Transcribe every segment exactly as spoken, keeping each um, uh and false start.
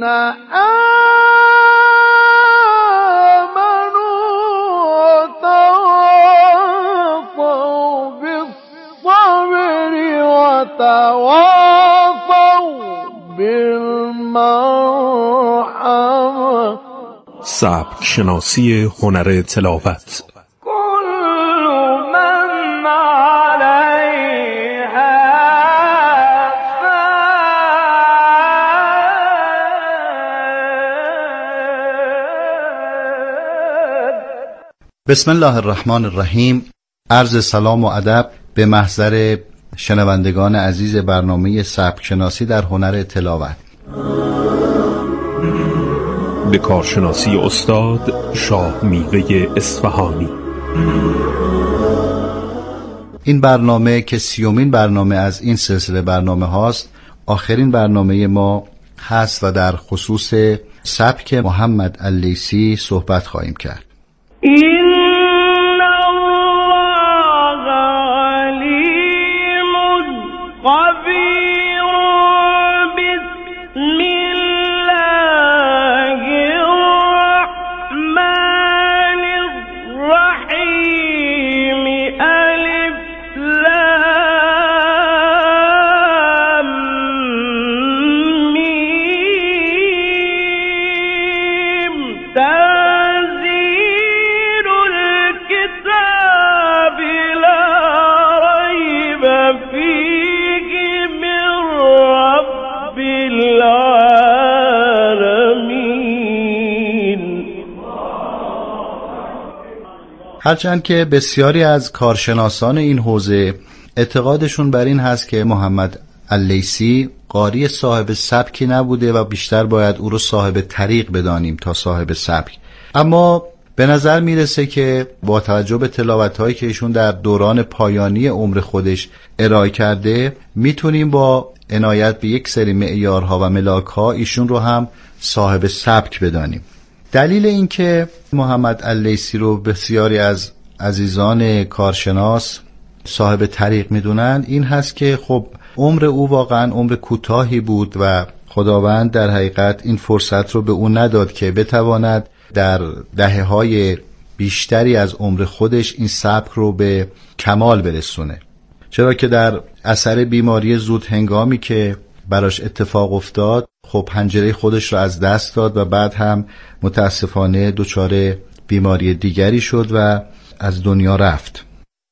سبک شناسی هنر تلاوت. بسم الله الرحمن الرحیم. عرض سلام و ادب به محضر شنوندگان عزیز برنامه سبک شناسی در هنر تلاوت. به کارشناسی استاد شاه میوه اصفهانی. این برنامه که سیومین برنامه از این سلسله برنامه هاست، آخرین برنامه ما هست و در خصوص سبک محمد اللیثی صحبت خواهیم کرد. هرچند که بسیاری از کارشناسان این حوزه اعتقادشون بر این هست که محمد اللیثی قاری صاحب سبکی نبوده و بیشتر باید او رو صاحب طریق بدانیم تا صاحب سبک، اما به نظر میرسه که با توجه به تلاوت‌هایی که ایشون در دوران پایانی عمر خودش ارائه کرده میتونیم با عنایت به یک سری معیارها و ملاک‌ها ایشون رو هم صاحب سبک بدانیم. دلیل این که محمد اللیثی رو بسیاری از عزیزان کارشناس صاحب طریق میدونن این هست که خب عمر او واقعا عمر کوتاهی بود و خداوند در حقیقت این فرصت رو به او نداد که بتواند در دهه‌های بیشتری از عمر خودش این سبک رو به کمال برسونه، چرا که در اثر بیماری زود هنگامی که براش اتفاق افتاد خب پنجره خودش رو از دست داد و بعد هم متاسفانه دچار بیماری دیگری شد و از دنیا رفت.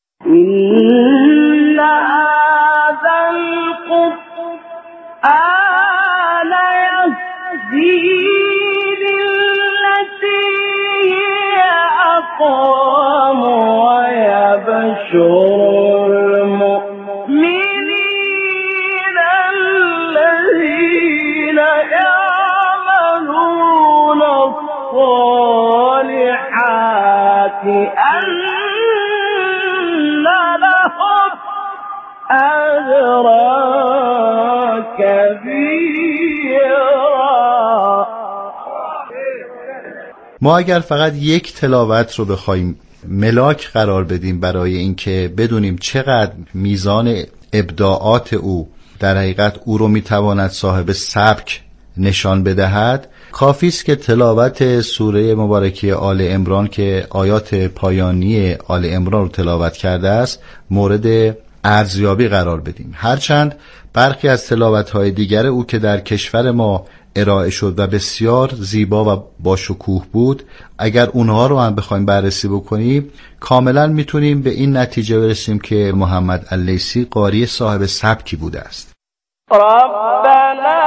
ما اگر فقط یک تلاوت رو بخوایم ملاک قرار بدیم برای اینکه بدونیم چقدر میزان ابداعات او در حقیقت او رو میتواند صاحب سبک نشان بدهد، کافی است که تلاوت سوره مبارکه آل عمران که آیات پایانی آل عمران رو تلاوت کرده است مورد ارزیابی قرار بدیم. هرچند برخی از تلاوت‌های دیگر او که در کشور ما ارائه شد و بسیار زیبا و با شکوه بود، اگر اونها رو هم بخوایم بررسی بکنیم کاملا میتونیم به این نتیجه برسیم که محمد اللیثی قاری صاحب سبکی بوده است. ربنا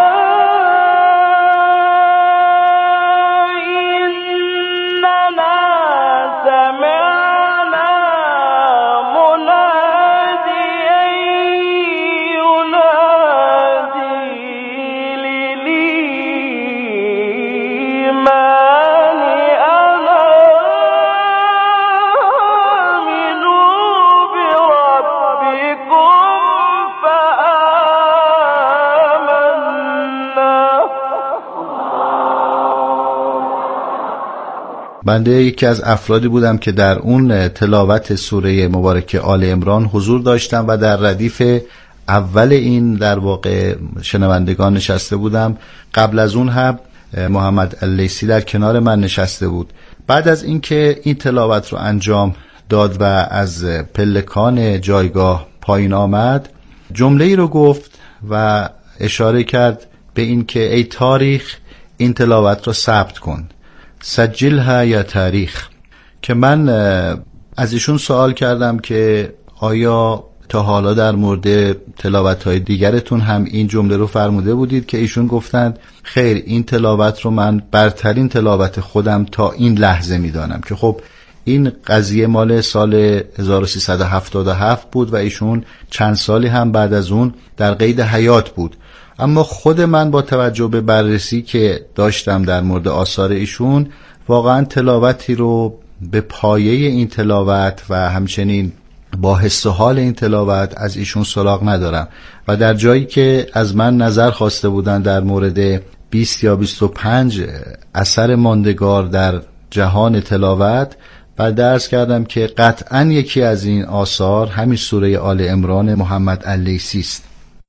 بنده یکی از افرادی بودم که در اون تلاوت سوره مبارکه آل عمران حضور داشتم و در ردیف اول این در واقع شنوندگان نشسته بودم. قبل از اون هم محمد اللیثی در کنار من نشسته بود. بعد از اینکه این تلاوت رو انجام داد و از پلکان جایگاه پایین آمد، جمله‌ای رو گفت و اشاره کرد به این که ای تاریخ این تلاوت رو ثبت کن، سجلها یا تاریخ. که من از ایشون سوال کردم که آیا تا حالا در مورد تلاوت‌های دیگرتون هم این جمله رو فرموده بودید؟ که ایشون گفتند خیر، این تلاوت رو من برترین تلاوت خودم تا این لحظه میدانم. که خب این قضیه مال سال هزار و سیصد و هفتاد و هفت بود و ایشون چند سالی هم بعد از اون در قید حیات بود. اما خود من با توجه به بررسی که داشتم در مورد آثار ایشون، واقعا تلاوتی رو به پایه این تلاوت و همچنین با حس و حال این تلاوت از ایشون سراغ ندارم. و در جایی که از من نظر خواسته بودن در مورد بیست یا بیست و پنج اثر ماندگار در جهان تلاوت، و درس کردم که قطعا یکی از این آثار همین سوره آل عمران محمد اللیثی است.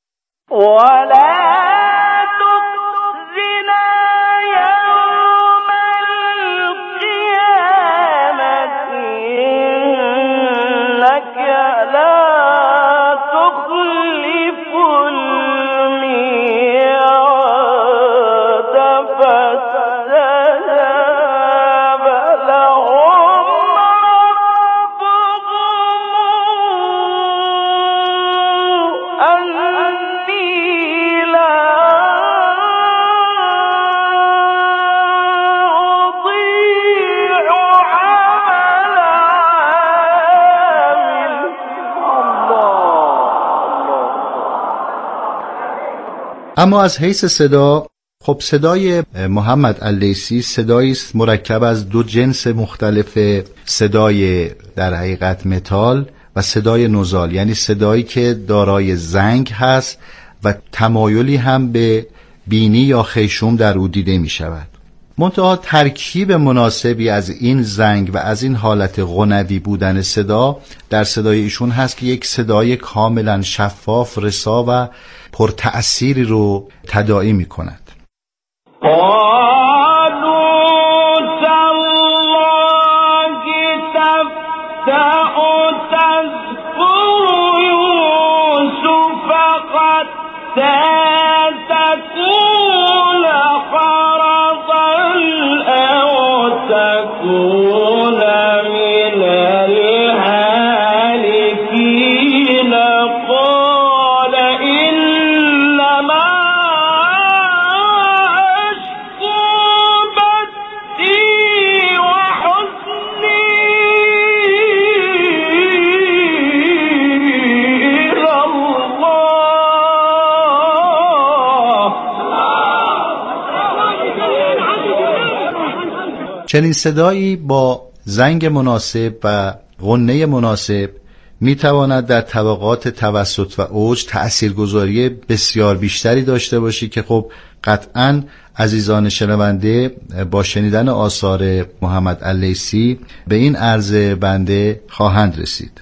اما از حیث صدا، خب صدای محمد اللیثی صدایی است مرکب از دو جنس مختلف، صدای در حقیقت متال و صدای نزال، یعنی صدایی که دارای زنگ هست و تمایلی هم به بینی یا خیشوم در او دیده می شود. منتها ترکیب مناسبی از این زنگ و از این حالت غنوی بودن صدا در صدای ایشون هست که یک صدای کاملا شفاف، رسا و پرتأثیری رو تداعی می کند. چنین صدایی با زنگ مناسب و غنه مناسب میتواند در طبقات توسط و اوج تأثیرگذاری بسیار بیشتری داشته باشی که خب قطعاً عزیزان شنونده با شنیدن آثار محمد اللیثی به این عرض بنده خواهند رسید.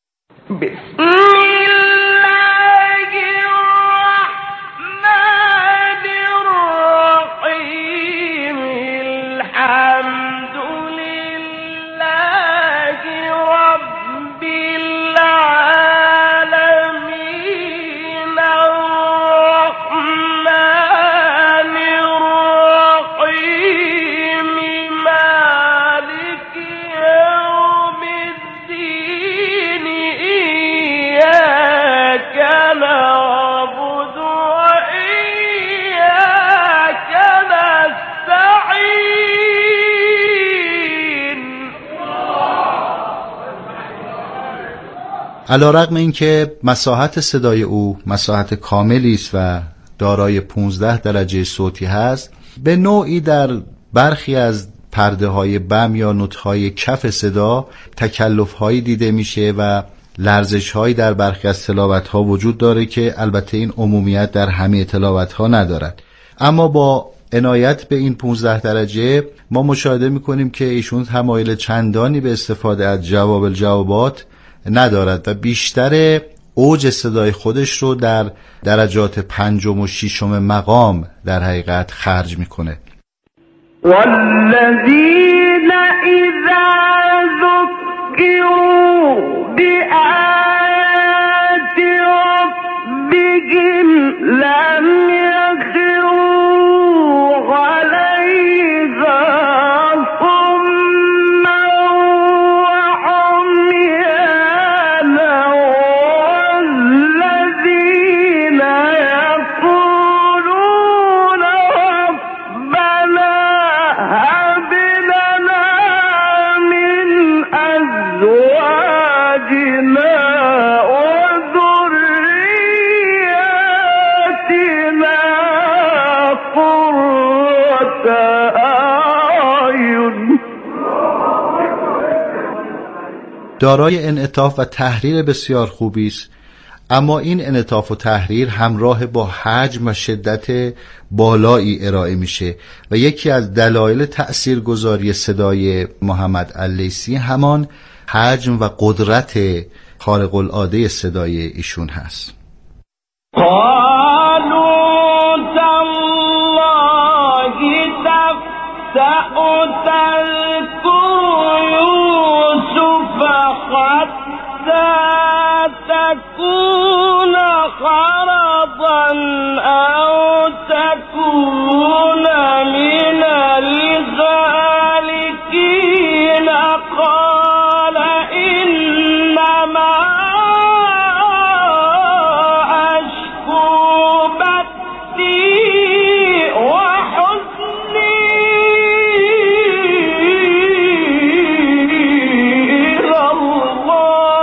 علی‌رغم اینکه مساحت صدای او مساحت کاملی است و دارای پانزده درجه صوتی هست، به نوعی در برخی از پرده های بم یا نوت‌های کف صدا تکلف‌هایی دیده میشه و لرزش‌هایی در برخی از تلاوت‌ها وجود داره که البته این عمومیت در همه تلاوت‌ها ندارد. اما با عنایت به این پانزده درجه ما مشاهده می‌کنیم که ایشون تمایل چندانی به استفاده از جواب الجوابات ندارد و بیشتر اوج صدای خودش رو در درجات پنجم و ششم مقام در حقیقت خرج میکنه. والذین اذا ذکروا بآیات ربهم لم یخروا علیها صما وعميانا والذین یقولون ربنا هب لنا من أزواجنا وذرياتنا قرة أعين. دارای انعطاف و تحریر بسیار خوبی است، اما این انعطاف و تحریر همراه با حجم و شدت بالایی ارائه میشه و یکی از دلایل تأثیرگذاری صدای محمد اللیثی همان حجم و قدرت خارق العاده صدای ایشون هست. قالوا تالله تفتأ تذكر يوسف حتى تكون خرضا أو تكون من الهالكين. قال إنما أشكو بثي وحزني إلى الله.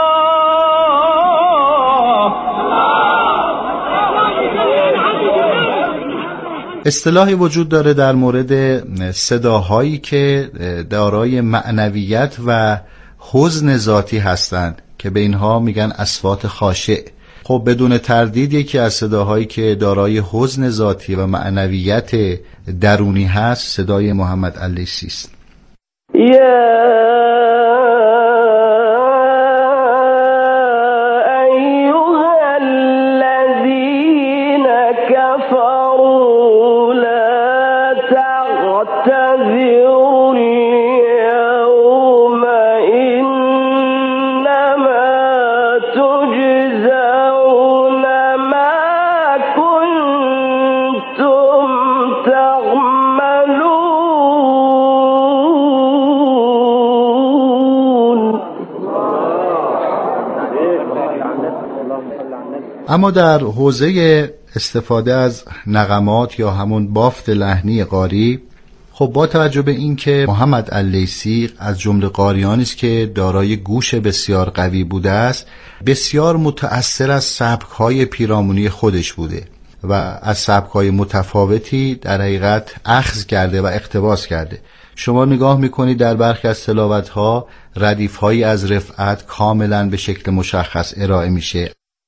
اصطلاحی وجود داره در مورد صداهایی که دارای معنویت و حزن ذاتی هستند که به اینها میگن اصوات خاشع. خب بدون تردید یکی از صداهایی که دارای حزن ذاتی و معنویت درونی هست صدای محمد اللیثی است. اما در حوزه استفاده از نغمات یا همون بافت لحنی قاری، خب با توجه به این که محمد اللیثی از جمله قاریانی است که دارای گوش بسیار قوی بوده است، بسیار متأثر از سبک‌های پیرامونی خودش بوده و از سبک‌های متفاوتی در حقیقت اخذ کرده و اقتباس کرده. شما نگاه میکنید در برخی از تلاوت‌ها ردیف‌هایی از رفعت کاملا به شکل مشخص ارائه میشه.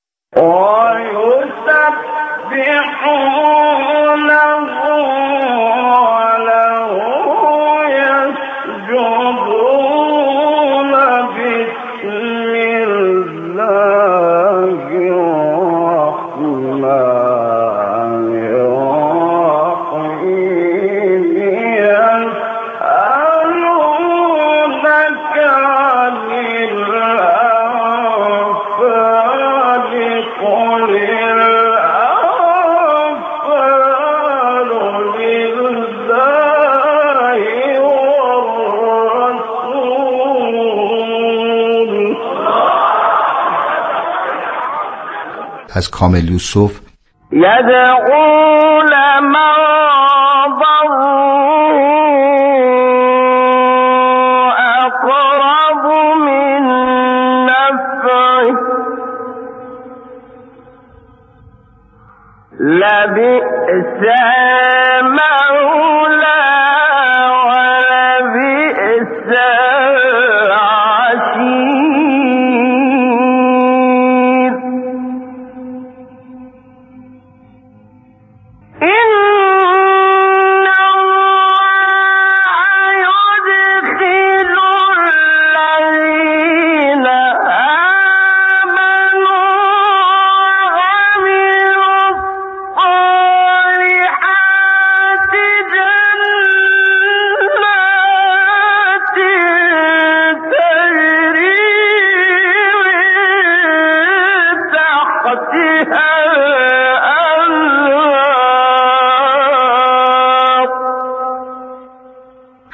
از کامل یوسف یدعو لمن ضره اقرب من نفعه لبئس المولى ولبئس العشير. إن الله يدخل الذين آمنوا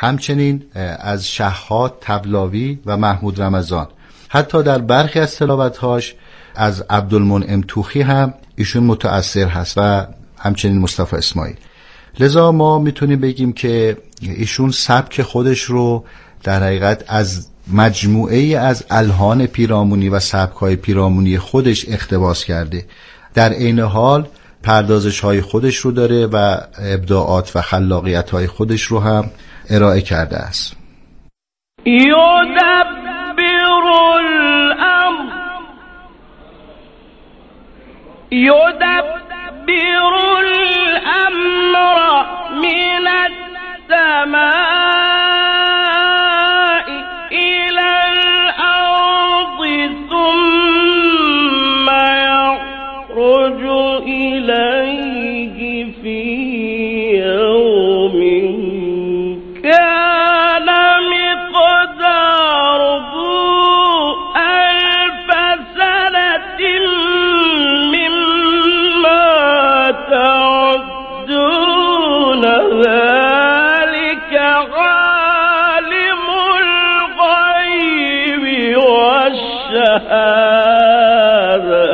همچنین از شهاد طبلاوی و محمود رمضان. حتی در برخی از تلاوت‌هاش از عبدالمنعم توخی هم ایشون متأثر هست و همچنین مصطفی اسماعیل. لذا ما میتونیم بگیم که ایشون سبک خودش رو در حقیقت از مجموعه از الحان پیرامونی و سبک‌های پیرامونی خودش اقتباس کرده. در عین حال پردازش‌های خودش رو داره و ابداعات و خلاقیت‌های خودش رو هم ارائه کرده است. یدبر الامر یدبر الامر من السماء الى الارض ثم يخرج الیه فی یوم كان مقداره ألف سنة مما تعدون ذلك عالم الغيب والشهادة.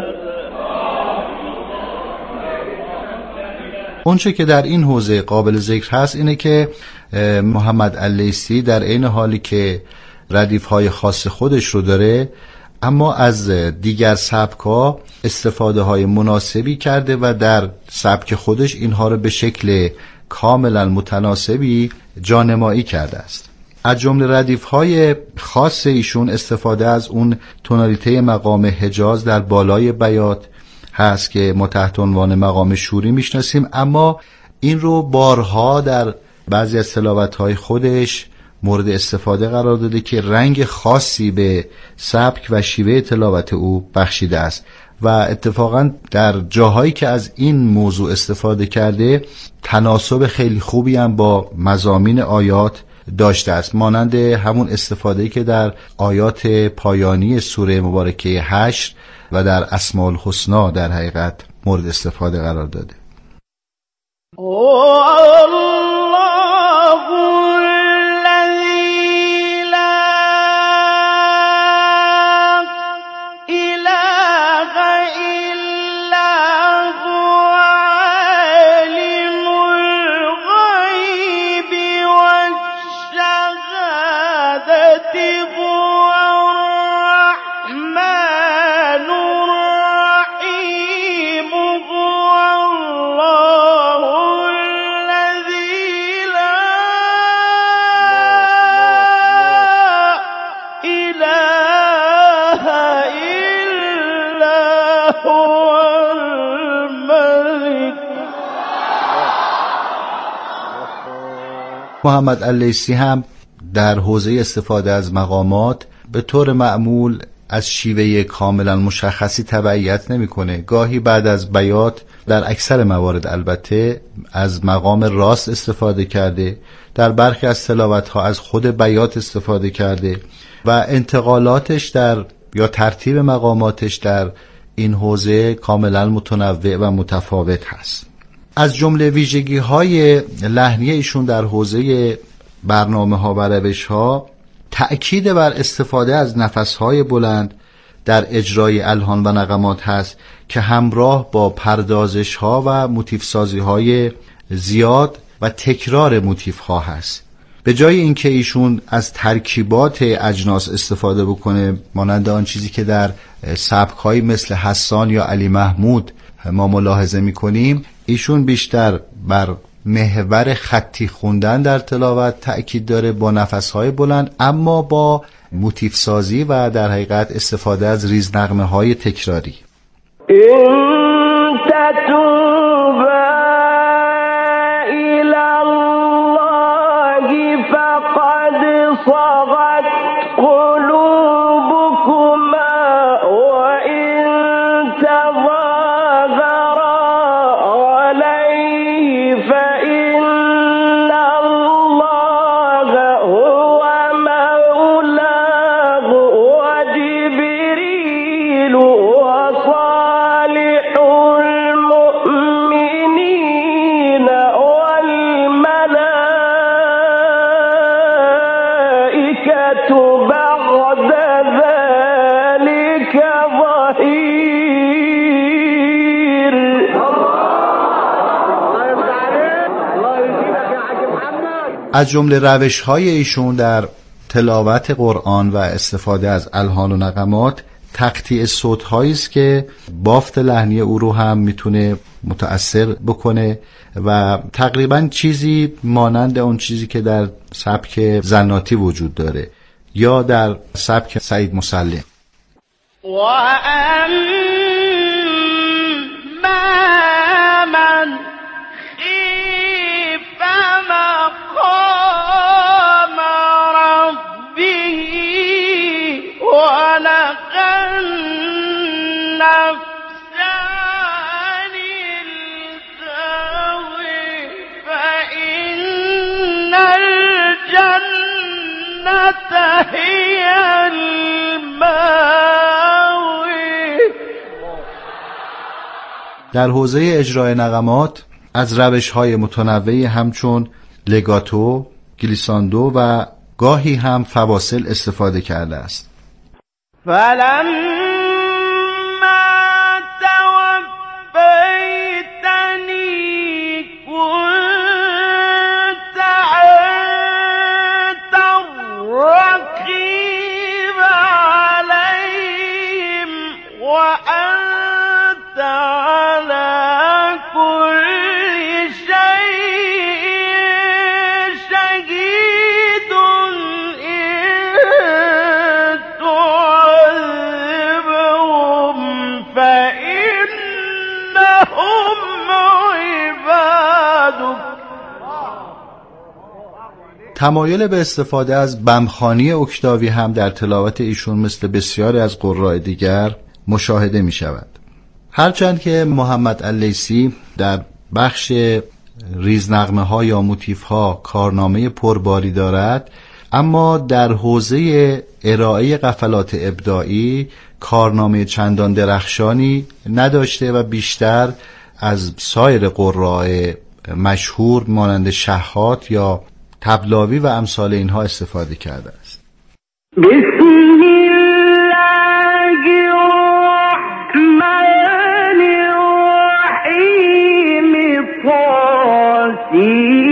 اونچه که در این حوزه قابل ذکر هست اینه که محمد اللیثی در عین حالی که ردیف‌های خاص خودش رو داره، اما از دیگر سبک‌ها استفاده‌های مناسبی کرده و در سبک خودش اینها رو به شکل کاملا متناسبی جانمایی کرده است. از جمله ردیف‌های خاص ایشون استفاده از اون تونالیته مقام حجاز در بالای بیات هست که ما تحت عنوان مقام شوری میشناسیم، اما این رو بارها در بعضی از تلاوت‌های خودش مورد استفاده قرار داده که رنگ خاصی به سبک و شیوه تلاوت او بخشیده است و اتفاقا در جاهایی که از این موضوع استفاده کرده تناسب خیلی خوبی هم با مضامین آیات داشته است، مانند همون استفاده که در آیات پایانی سوره مبارکه حشر و در اسماء الحسنا در حقیقت مورد استفاده قرار داده. محمد اللیثی هم در حوزه استفاده از مقامات به طور معمول از شیوه کاملا مشخصی تبعیت نمی‌کنه. گاهی بعد از بیات، در اکثر موارد البته، از مقام راست استفاده کرده، در برخی از تلاوت‌ها از خود بیات استفاده کرده و انتقالاتش در یا ترتیب مقاماتش در این حوزه کاملا متنوع و متفاوت هست. از جمله ویژگی‌های لحنی ایشون در حوزه برنامه‌ها و روش‌ها تأکید بر استفاده از نفس‌های بلند در اجرای الحان و نغمات هست که همراه با پردازش‌ها و موتیف‌سازی‌های زیاد و تکرار موتیف‌ها هست. به جای اینکه ایشون از ترکیبات اجناس استفاده بکنه مانند آن چیزی که در سبک‌های مثل حسان یا علی محمود ما ملاحظه می‌کنیم، ایشون بیشتر بر محور خطی خوندن در تلاوت تأکید داره با نفس‌های بلند، اما با موتیف سازی و در حقیقت استفاده از ریزنغمه‌های تکراری. از جمله روش‌های ایشون در تلاوت قرآن و استفاده از الحان و نغمات تقطیع صوت‌هایی است که بافت لحنی او رو هم میتونه متأثر بکنه و تقریبا چیزی مانند اون چیزی که در سبک زناتی وجود داره یا در سبک سعید مسلم. و اما من خیف مقام ربه و نهی النفس عن الهوى فإن الجنة هي المأوى. در حوزه اجرای نغمات از روش‌های متنوعی همچون لگاتو، گلیساندو و گاهی هم فواصل استفاده کرده است. فلما توفیتنی كنت أنت الرقیب علیهم وأنت على كل شيء شهيد إن تعذبهم فإنهم عبادك. تمایل به استفاده از بمخوانی اکتاوی هم در تلاوت ایشون مثل بسیاری از قراء دیگر مشاهده می شود. هرچند که محمد اللیثی در بخش ریزنغمه ها یا موتیف ها کارنامه پرباری دارد، اما در حوزه ارائه قفلات ابداعی کارنامه چندان درخشانی نداشته و بیشتر از سایر قراء مشهور مانند شحات یا طبلاوی و امثال اینها استفاده کرده است. بسم الله الرحمن الرحیم طاسین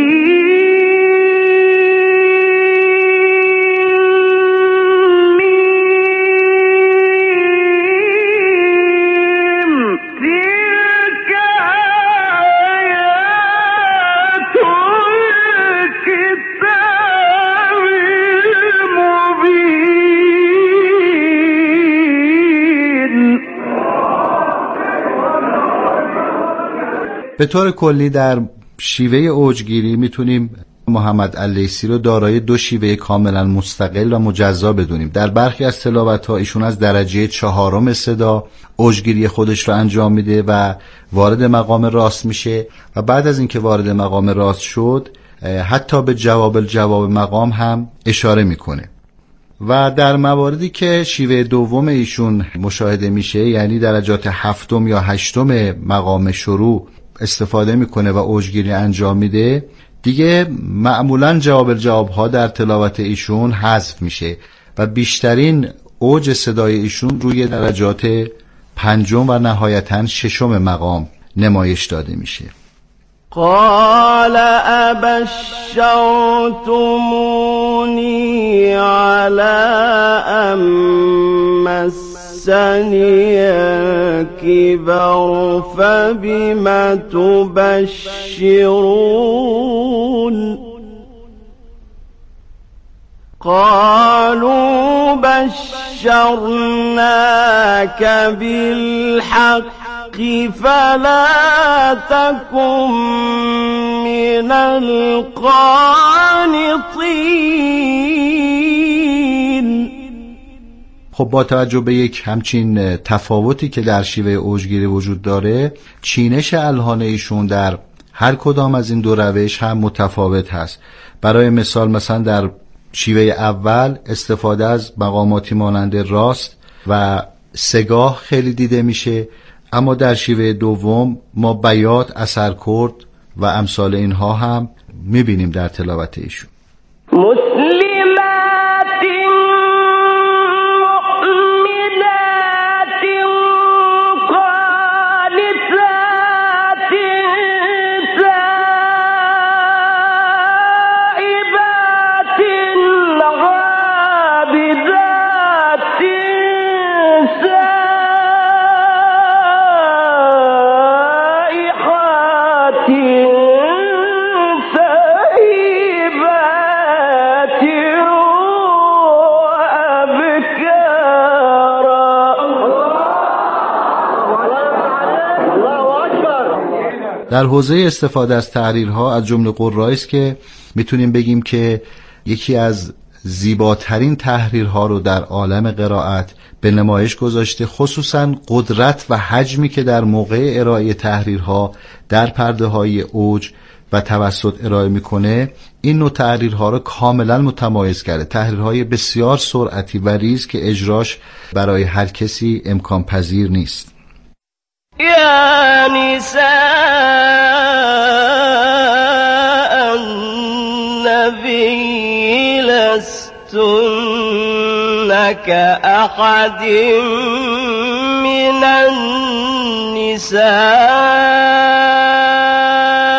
به طور کلی در شیوه اوجگیری میتونیم محمد اللیثی رو دارای دو شیوه کاملا مستقل و مجزا بدونیم. در برخی از تلاوت‌ها ایشون از درجه چهارم صدا اوجگیری خودش رو انجام میده و وارد مقام راست میشه و بعد از اینکه وارد مقام راست شد حتی به جواب الجواب مقام هم اشاره میکنه. و در مواردی که شیوه دوم ایشون مشاهده میشه، یعنی درجات هفتم یا هشتم مقام شروع استفاده میکنه و اوجگیری انجام میده، دیگه معمولا جواب الجواب ها در تلاوت ایشون حذف میشه و بیشترین اوج صدای ایشون روی درجات پنجم و نهایتاً ششم مقام نمایش داده میشه. قال أبشرتموني على أن مسني الكبر فبم تبشرون قالوا بشرناك بالحق فلا تكن من القانطين. خب با توجه به یک همچین تفاوتی که در شیوه اوجگیری وجود داره، چینش الحان ایشون در هر کدام از این دو روش هم متفاوت هست. برای مثال مثلا در شیوه اول استفاده از مقاماتی مانند راست و سگاه خیلی دیده میشه، اما در شیوه دوم ما بیات، اثرکرد و امثال اینها هم میبینیم در تلاوت ایشون. مسلمات مؤمنات قانتات تائبات در حوزه استفاده از تحریرها از جمله قرایی است که میتونیم بگیم که یکی از زیباترین تحریرها رو در عالم قرائت به نمایش گذاشته، خصوصا قدرت و حجمی که در موقع ارائه تحریرها در پرده های اوج و توسط ارائه میکنه این نوع تحریرها رو کاملا متمایز کرده. تحریرهای بسیار سرعتی و ریز که اجراش برای هر کسی امکان پذیر نیست. یا نساء النبی لستن كأحد من النساء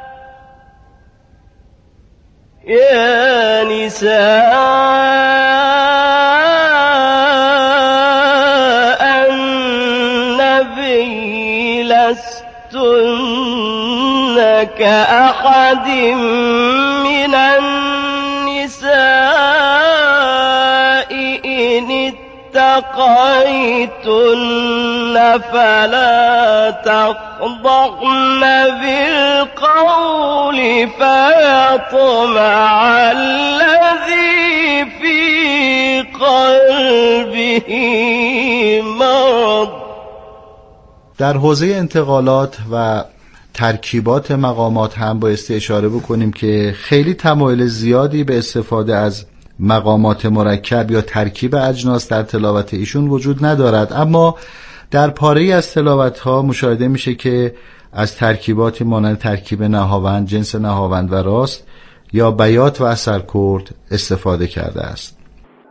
يا نساء النبي لستن كأحد من النساء إن اتقيتن فلا تخضعن بالقول فيطمع الذي في قلبه مرض. در حوزه انتقالات و ترکیبات مقامات هم بایستی اشاره بکنیم که خیلی تمایل زیادی به استفاده از مقامات مرکب یا ترکیب اجناس در تلاوت ایشون وجود ندارد، اما در پاره‌ای از تلاوت‌ها مشاهده میشه که از ترکیباتی مانند ترکیب نهاوند، جنس نهاوند و راست یا بیات و اثرکرد استفاده کرده است.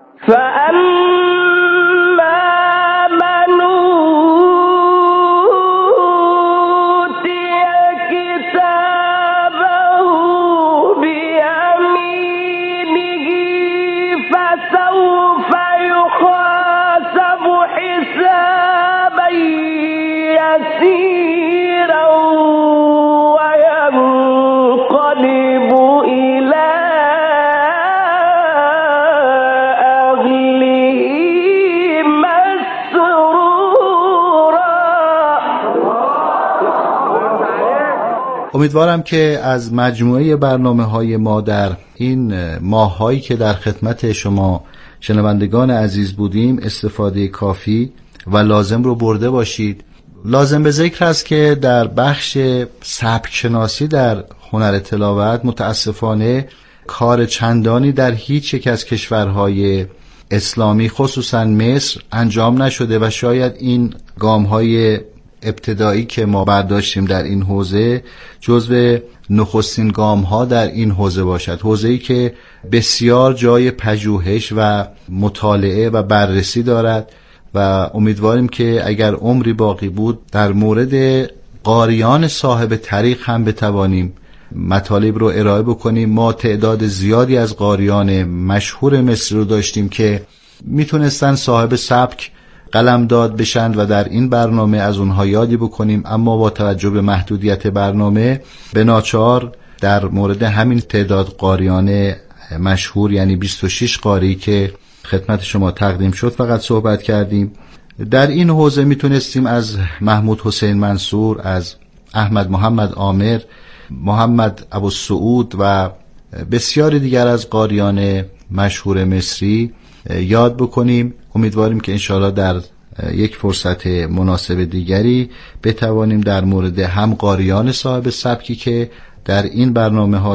امیدوارم که از مجموعه برنامه‌های ما در این ماه‌هایی که در خدمت شما شنوندگان عزیز بودیم استفاده کافی و لازم رو برده باشید. لازم به ذکر است که در بخش سبک شناسی در هنر تلاوت متاسفانه کار چندانی در هیچ یک از کشورهای اسلامی خصوصا مصر انجام نشده و شاید این گام‌های ابتدایی که ما برداشتیم در این حوزه جزو نخستین گام ها در این حوزه باشد، حوزه‌ای که بسیار جای پژوهش و مطالعه و بررسی دارد و امیدواریم که اگر عمری باقی بود در مورد قاریان صاحب طریق هم بتوانیم مطالب رو ارائه بکنیم. ما تعداد زیادی از قاریان مشهور مصر رو داشتیم که میتونستن صاحب سبک قلمداد بشند و در این برنامه از اونها یادی بکنیم، اما با توجه به محدودیت برنامه به ناچار در مورد همین تعداد قاریان مشهور یعنی بیست و شش قاری که خدمت شما تقدیم شد فقط صحبت کردیم. در این حوزه میتونستیم از محمود حسین منصور، از احمد محمد عامر، محمد ابوالسعود و بسیاری دیگر از قاریان مشهور مصری یاد بکنیم. امیدواریم که انشاءالله در یک فرصت مناسب دیگری بتوانیم در مورد هم قاریان صاحب سبکی که در این برنامه ها